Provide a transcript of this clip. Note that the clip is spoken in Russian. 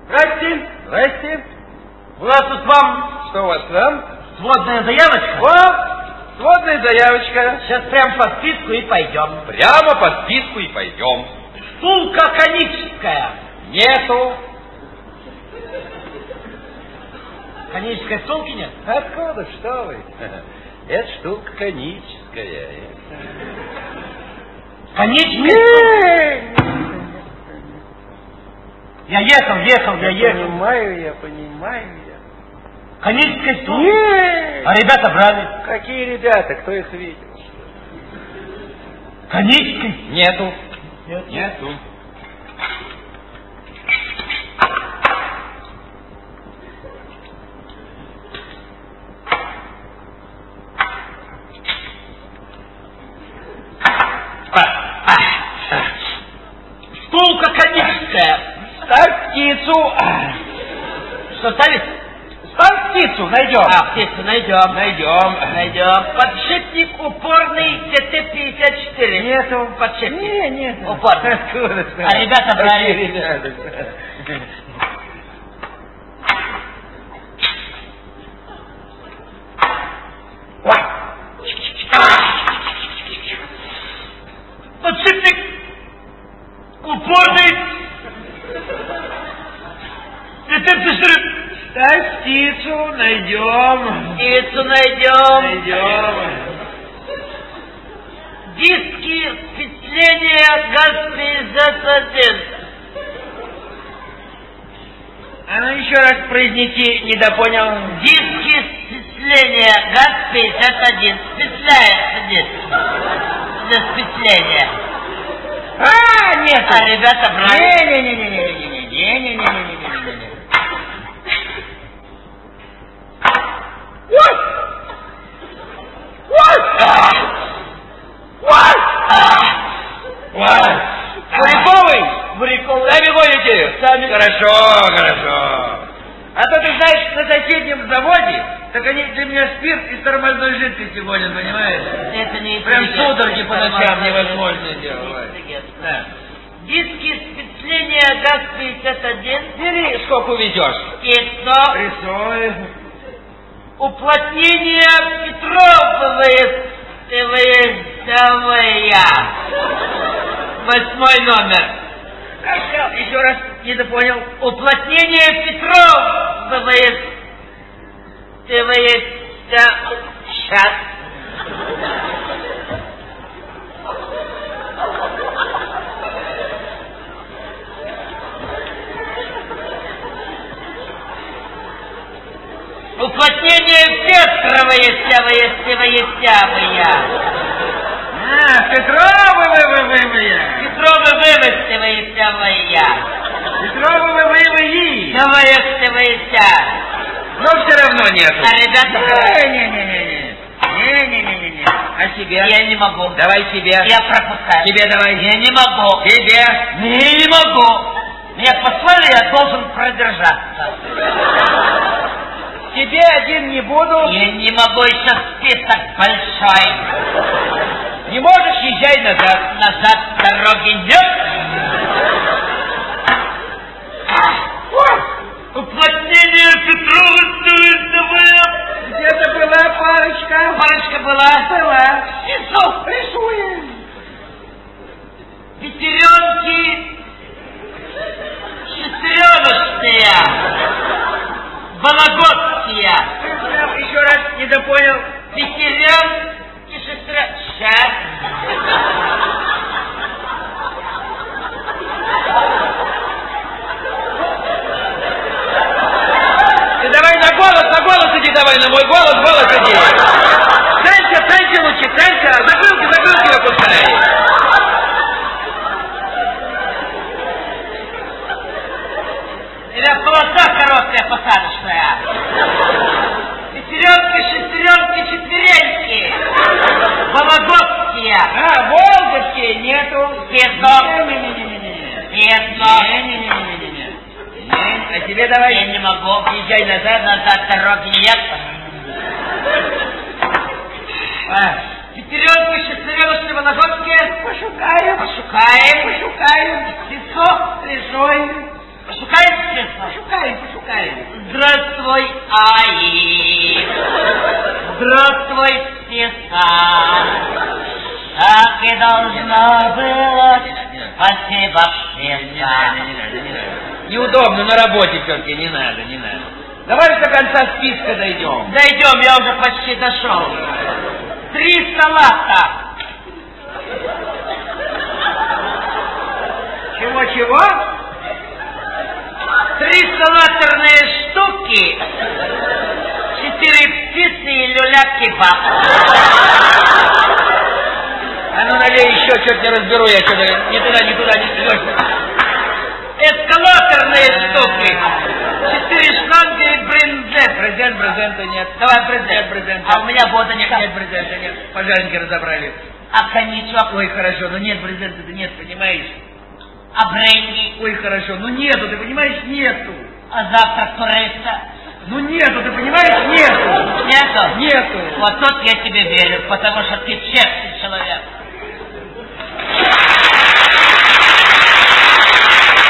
Здрасте. Здрасте. У нас тут вам... Что у вас там? Сводная заявочка. О, сводная заявочка. Сейчас прям по списку и пойдем. Прямо по списку и пойдем. Стулка коническая. Нету. Конической стулки нет? Откуда, что вы? Это штука коническая. Конечная? Я ехал. Я понимаю. Коническая стулка? Нет. А ребята брали? Какие ребята? Кто их видел? Конической? Нету. Нету. Стулка коническая. Ставь птицу. Что ставить? Ставь птицу, найдем. Птицу найдем. Подшипник упорный ТТ-54. Нету. Подшипник. Нет. Упорный. Откуда? А ребята брали? Какие ребята? Подшипник упорный ТТ-54. Ставь птицу, найдем. Птицу найдем. Диски сцепления ГАЗ-51. А ну еще раз произнеси, недопонял. Диски сцепления ГАЗ-51. Спецляется здесь. За сцепление. Нет. А ребята брали? Не. Буряковый. Сами гоните? Сами. Хорошо. А то ты знаешь, на соседнем заводе, так они для меня спирт из тормозной жидкости гонят, понимаешь? Это не Прям интеллигент. судороги по ночам невозможно делать. Да. Диски сцепления ГАЗ-51. Бери, сколько увезешь. Кито. Рисуй. Уплотнение Петровые. 8 номер. Еще раз, недопонял. Уплотнение Петровые. Сейчас. Уплотнение Петровые. Петровы-вы-вы-вы-вы. Но все равно нету. А ребята... Не. А себе? Я не могу. Давай себе. Я пропускаю. Тебе давай. Я не могу. Тебе. Не могу. Меня послали, я должен продержаться. Тебе один не буду. Я не могу, еще список большой. Не можешь, езжай назад. Назад дороги нет. Уплотнение Петрова-Стывистовая. Где-то была парочка. Парочка была. Исов, рисуем. Пятеренки. Шестереночные. Вологодские. Еще раз, недопонял. Пятеренки, шестеренки. Сейчас. Ты давай на голос иди давай, на мой голос иди. Танька лучше, закрылки опускай. Или полоса короткая посадочная. Пятеренки, шестеренки, четвереньки. Вологодские. Волговские нету. Тесно. А тебе давай. Я не могу. Езжай назад. Назад дороги нет. Пятеренки, шестеренки, вологодские. Пошукаем. Песок. Пошукаем, естественно. пускай. Здравствуй, Аи. Здравствуй, Стеса. Так и должно быть. Спасибо, Стеса. Неудобно на работе все-таки, не надо. Давай до конца списка дойдем. Дойдем, я уже почти дошел. 3 салата. Чего? 3 салатерные штуки. 4 птицы и люля-кебаб. А ну налей еще, что-то не разберу я, что-то ни туда, не сверху. Эскалаторные штуки. 4 шланга и брензе. Брезента нет. Давай брензе. Нет брезента. А у меня вода нет. Нет брезента, нет. Пожарники разобрали. А коньячок? Ой, хорошо, но нет брезента-то нет, понимаешь? А бренди? Ой, хорошо, ну нету, ты понимаешь, нету. А завтра курица? Ну нету, ты понимаешь, нету. Нету? Нету. Вот тут я тебе верю, потому что ты честный человек.